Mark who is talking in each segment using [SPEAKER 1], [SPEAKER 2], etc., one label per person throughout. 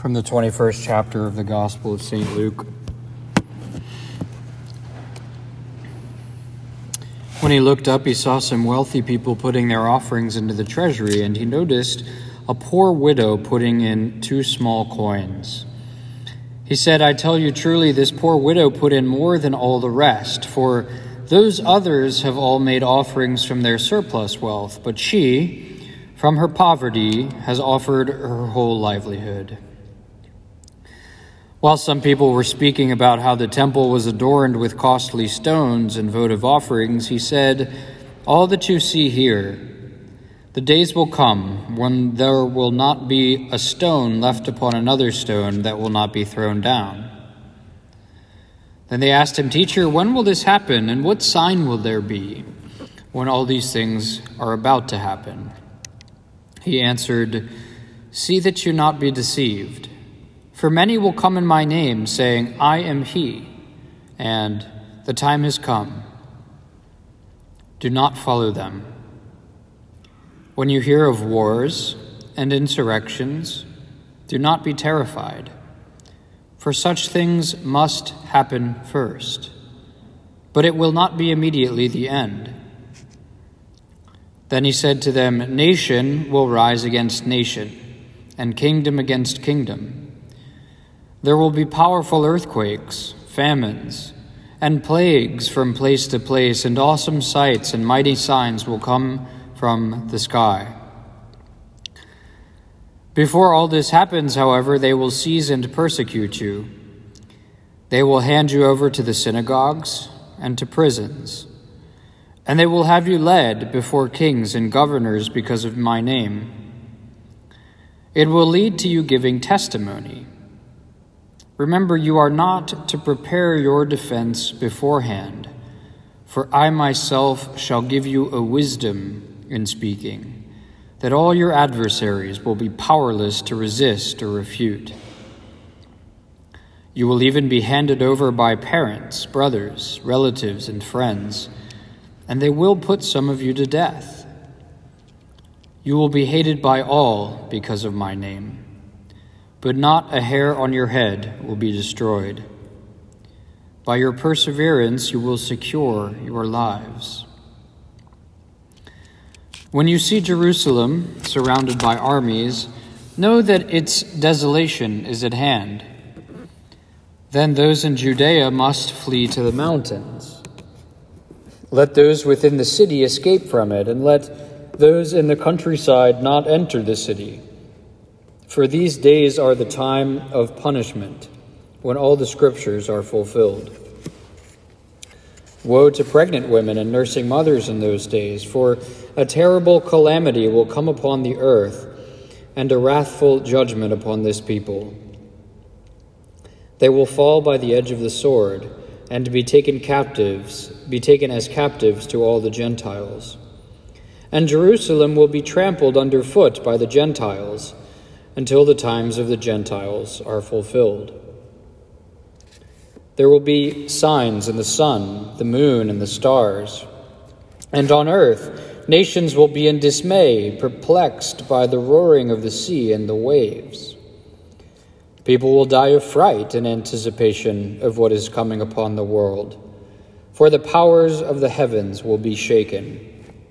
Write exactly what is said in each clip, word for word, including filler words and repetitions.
[SPEAKER 1] From the twenty-first chapter of the Gospel of Saint Luke. When he looked up, he saw some wealthy people putting their offerings into the treasury, and he noticed a poor widow putting in two small coins. He said, "I tell you truly, this poor widow put in more than all the rest, for those others have all made offerings from their surplus wealth, but she, from her poverty, has offered her whole livelihood." While some people were speaking about how the temple was adorned with costly stones and votive offerings, he said, "All that you see here, the days will come when there will not be a stone left upon another stone that will not be thrown down." Then they asked him, "Teacher, when will this happen, and what sign will there be when all these things are about to happen?" He answered, "See that you not be deceived. For many will come in my name, saying, 'I am he,' and 'the time has come.' Do not follow them. When you hear of wars and insurrections, do not be terrified, for such things must happen first, but it will not be immediately the end." Then he said to them, "Nation will rise against nation, and kingdom against kingdom. There will be powerful earthquakes, famines, and plagues from place to place, and awesome sights and mighty signs will come from the sky. Before all this happens, however, they will seize and persecute you. They will hand you over to the synagogues and to prisons, and they will have you led before kings and governors because of my name. It will lead to you giving testimony. Remember, you are not to prepare your defense beforehand, for I myself shall give you a wisdom in speaking, that all your adversaries will be powerless to resist or refute. You will even be handed over by parents, brothers, relatives, and friends, and they will put some of you to death. You will be hated by all because of my name, but not a hair on your head will be destroyed. By your perseverance you will secure your lives. When you see Jerusalem surrounded by armies, know that its desolation is at hand. Then those in Judea must flee to the mountains. Let those within the city escape from it, and let those in the countryside not enter the city. For these days are the time of punishment, when all the scriptures are fulfilled. Woe to pregnant women and nursing mothers in those days, for a terrible calamity will come upon the earth, and a wrathful judgment upon this people. They will fall by the edge of the sword, and be taken captives, be taken as captives to all the Gentiles. And Jerusalem will be trampled underfoot by the Gentiles, until the times of the Gentiles are fulfilled. There will be signs in the sun, the moon, and the stars. And on earth, nations will be in dismay, perplexed by the roaring of the sea and the waves. People will die of fright in anticipation of what is coming upon the world, for the powers of the heavens will be shaken.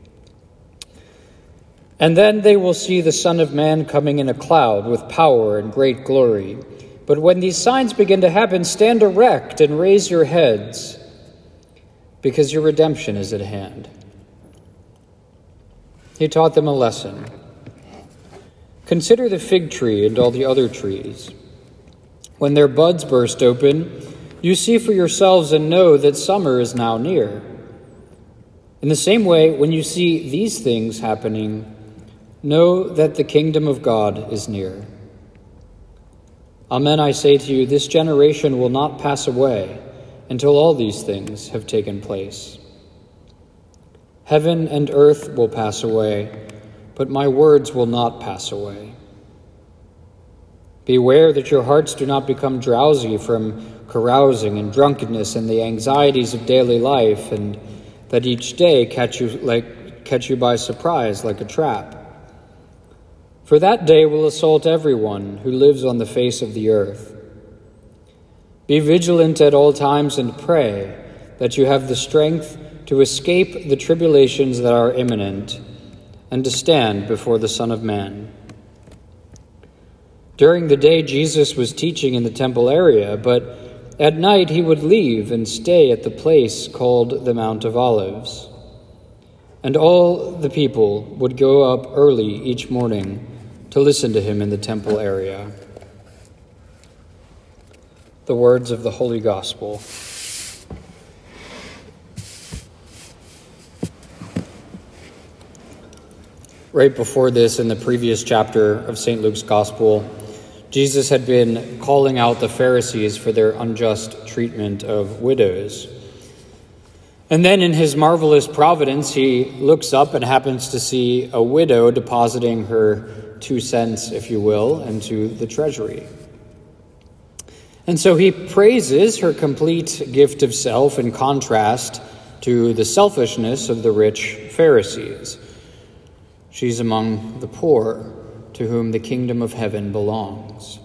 [SPEAKER 1] And then they will see the Son of Man coming in a cloud with power and great glory. But when these signs begin to happen, stand erect and raise your heads, because your redemption is at hand." He taught them a lesson. "Consider the fig tree and all the other trees. When their buds burst open, you see for yourselves and know that summer is now near. In the same way, when you see these things happening, know that the kingdom of God is near. Amen, I say to you, this generation will not pass away until all these things have taken place. Heaven and earth will pass away, but my words will not pass away. Beware that your hearts do not become drowsy from carousing and drunkenness and the anxieties of daily life, and that each day catch you like catch you by surprise like a trap. For that day will assault everyone who lives on the face of the earth. Be vigilant at all times and pray that you have the strength to escape the tribulations that are imminent and to stand before the Son of Man. During the day, Jesus was teaching in the temple area, but at night he would leave and stay at the place called the Mount of Olives. And all the people would go up early each morning to listen to him in the temple area. The words of the Holy Gospel. Right before this, in the previous chapter of Saint Luke's Gospel, Jesus had been calling out the Pharisees for their unjust treatment of widows. And then in his marvelous providence, he looks up and happens to see a widow depositing her two cents, if you will, into the treasury. And so he praises her complete gift of self in contrast to the selfishness of the rich Pharisees. She's among the poor, to whom the kingdom of heaven belongs.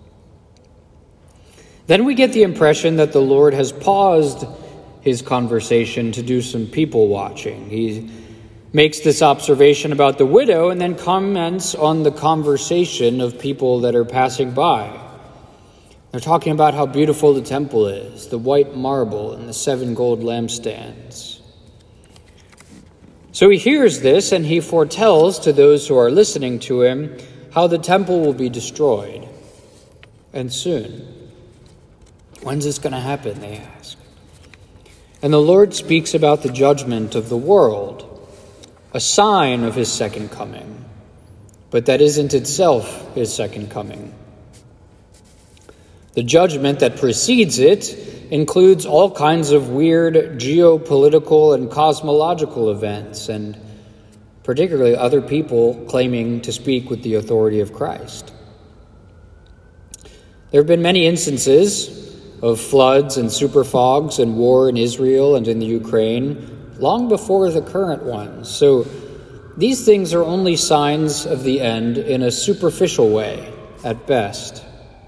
[SPEAKER 1] Then we get the impression that the Lord has paused his conversation to do some people watching. He makes this observation about the widow and then comments on the conversation of people that are passing by. They're talking about how beautiful the temple is, the white marble and the seven gold lampstands. So he hears this and he foretells to those who are listening to him how the temple will be destroyed. And soon. When's this going to happen, they ask. And the Lord speaks about the judgment of the world, a sign of his second coming, but that isn't itself his second coming. The judgment that precedes it includes all kinds of weird geopolitical and cosmological events, and particularly other people claiming to speak with the authority of Christ. There have been many instances of floods and superfogs and war in Israel and in the Ukraine long before the current ones. So these things are only signs of the end in a superficial way at best.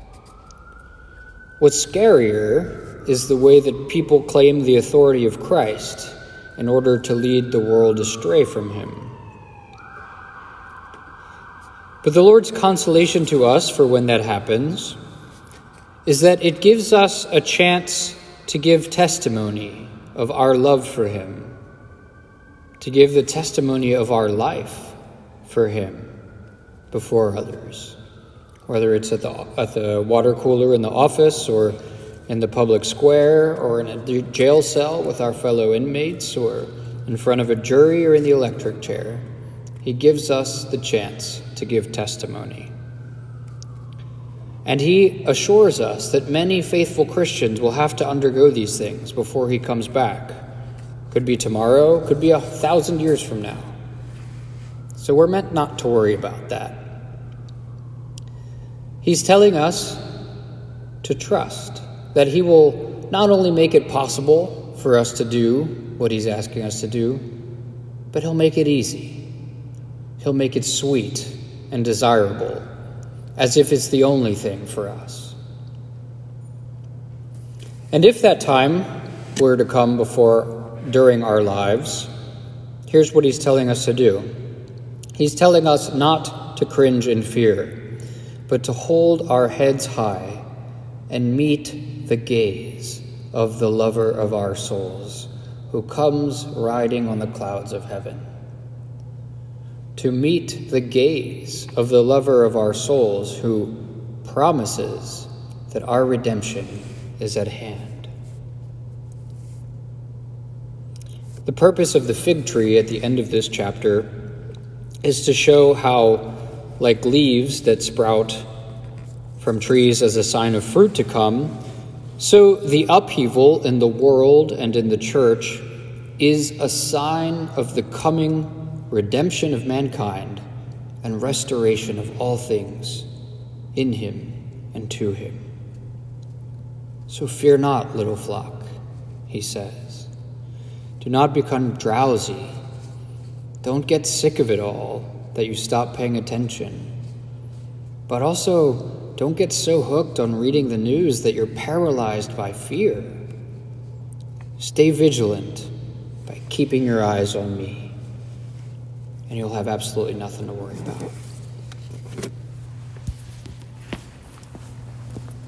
[SPEAKER 1] What's scarier is the way that people claim the authority of Christ in order to lead the world astray from him. But the Lord's consolation to us for when that happens is that it gives us a chance to give testimony of our love for him, to give the testimony of our life for him before others, whether it's at the, at the water cooler in the office or in the public square or in a jail cell with our fellow inmates or in front of a jury or in the electric chair. He gives us the chance to give testimony. And he assures us that many faithful Christians will have to undergo these things before he comes back. Could be tomorrow, could be a thousand years from now. So we're meant not to worry about that. He's telling us to trust that he will not only make it possible for us to do what he's asking us to do, but he'll make it easy. He'll make it sweet and desirable, as if it's the only thing for us. And if that time were to come before, during our lives, here's what he's telling us to do. He's telling us not to cringe in fear, but to hold our heads high and meet the gaze of the lover of our souls, who comes riding on the clouds of heaven. To meet the gaze of the lover of our souls, who promises that our redemption is at hand. The purpose of the fig tree at the end of this chapter is to show how, like leaves that sprout from trees as a sign of fruit to come, so the upheaval in the world and in the church is a sign of the coming redemption of mankind and restoration of all things in him and to him. So fear not, little flock, he says. Do not become drowsy. Don't get sick of it all, that you stop paying attention. But also, don't get so hooked on reading the news that you're paralyzed by fear. Stay vigilant by keeping your eyes on me, and you'll have absolutely nothing to worry about.